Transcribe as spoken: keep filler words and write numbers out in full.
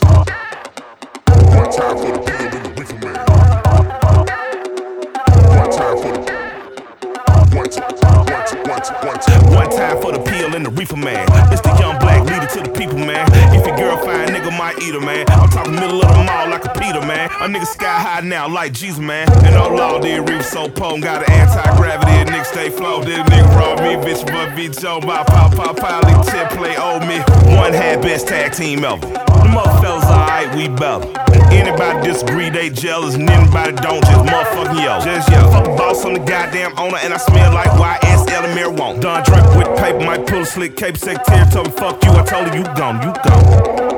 One time for the pill and the reefer man. One time for the one time, one time, one time, one time. One time for the pill and the reefer man. Mister Young Black leader to the people, man. If your girl fine, nigga might eat her, man. I'm talking middle of the mall like a Peter, man. A nigga sky high now like Jesus, man. And oh Lord, this reefer so potent, got an anti-gravity, a nigga stay float. This nigga raw me, bitch, but be Joe, my pop, pop, pop, leak tip, play old me. One had best tag team ever. The motherfuckers alright, we better. Anybody disagree, they jealous, and anybody don't, just motherfucking yo. Just yo. Fuck the boss, I'm the goddamn owner, and I smell like Y S L and marijuana. Done drink with paper, might pull a slick cape, secretary told me fuck you, I told her you gone, you gone.